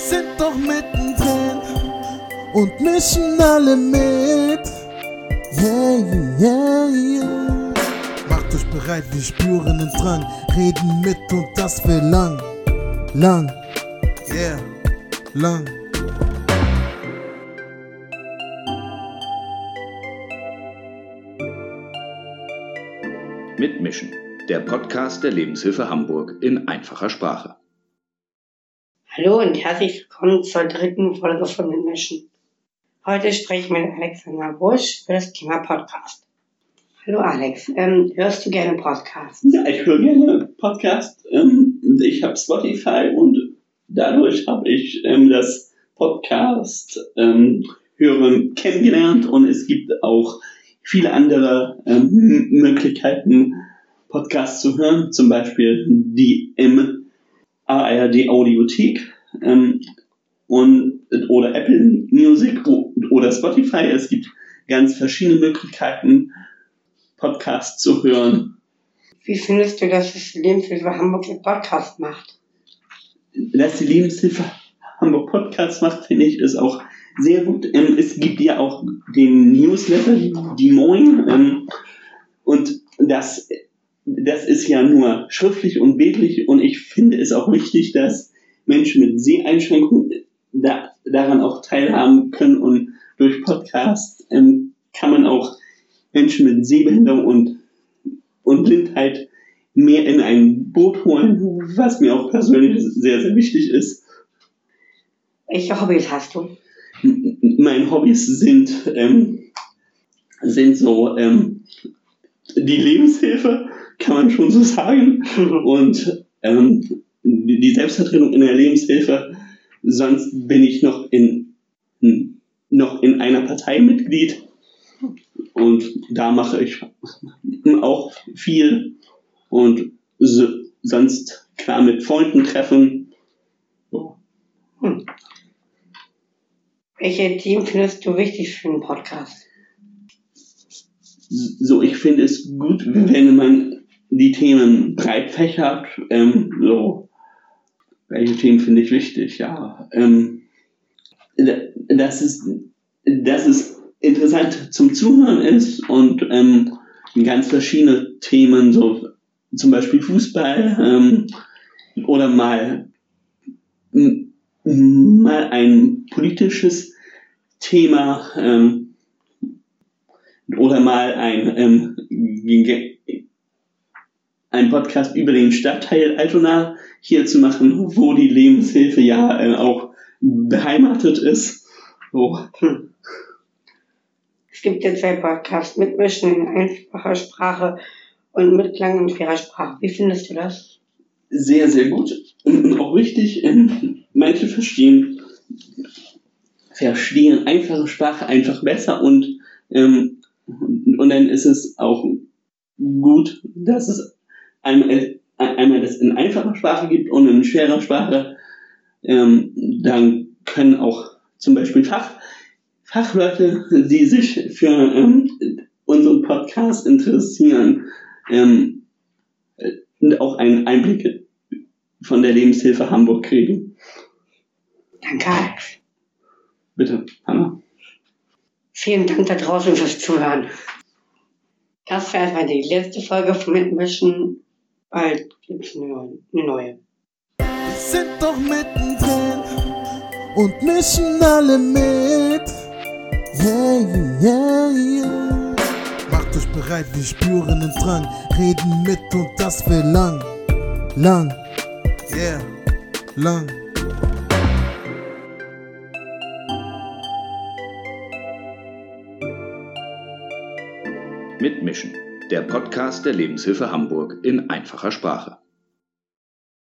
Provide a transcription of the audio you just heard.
sind doch mittendrin und mischen alle mit. Yeah, yeah, yeah. Macht euch bereit, wir spüren den Drang, reden mit und das für lang, lang, yeah, lang. Mitmischen, der Podcast der Lebenshilfe Hamburg in einfacher Sprache. Hallo und herzlich willkommen zur dritten Folge von Mitmischen. Heute spreche ich mit Alexander Busch über das Thema Podcast. Hallo Alex, hörst du gerne Podcasts? Ja, ich höre gerne Podcasts. Ich habe Spotify und dadurch habe ich das Podcast hören kennengelernt und es gibt auch viele andere Möglichkeiten, Podcasts zu hören, zum Beispiel die ARD Audiothek oder Apple Music oder Spotify. Es gibt ganz verschiedene Möglichkeiten, Podcasts zu hören. Wie findest du, dass das Lebenshilfe Hamburg einen Podcast macht? Dass die Lebenshilfe Hamburg Podcast macht, finde ich, ist auch sehr gut. Es gibt ja auch den Newsletter, die Moin, und das ist ja nur schriftlich und bildlich und ich finde es auch wichtig, dass Menschen mit Seheinschränkungen daran auch teilhaben können und durch Podcasts kann man auch Menschen mit Sehbehinderung und Blindheit mehr in ein Boot holen, was mir auch persönlich sehr, sehr wichtig ist. Welche Hobbys hast du? Meine Hobbys sind so die Lebenshilfe, kann man schon so sagen, und die Selbstvertretung in der Lebenshilfe. Sonst bin ich noch in einer Partei Mitglied und da mache ich auch viel und sonst klar mit Freunden treffen. So. Welche Themen findest du wichtig für einen Podcast? So, ich finde es gut, wenn man die Themen breit fächert. Welche Themen finde ich wichtig? Ja, dass es interessant zum Zuhören ist und ganz verschiedene Themen, so zum Beispiel Fußball oder mal ein politisches Thema oder mal ein Podcast über den Stadtteil Altona hier zu machen, wo die Lebenshilfe ja auch beheimatet ist. So. Es gibt ja 2 Podcasts, Mitmischen in einfacher Sprache und Mitklang in fairer Sprache. Wie findest du das? Sehr, sehr gut und auch wichtig. Manche verstehen einfache Sprache einfach besser und dann ist es auch gut, dass es einmal das in einfacher Sprache gibt und in schwerer Sprache. Dann können auch zum Beispiel Fachleute, die sich für unseren Podcast interessieren, auch einen Einblick von der Lebenshilfe Hamburg kriegen. Danke, Alex. Bitte, Hanna. Vielen Dank da draußen fürs Zuhören. Das war erstmal die letzte Folge von Mitmischen. Bald gibt es eine neue. Wir sind doch mittendrin und mischen alle mit. Yeah, yeah, yeah. Macht euch bereit, wir spüren den Drang, reden mit und das für lang, lang, yeah, lang. Mitmischen, der Podcast der Lebenshilfe Hamburg in einfacher Sprache.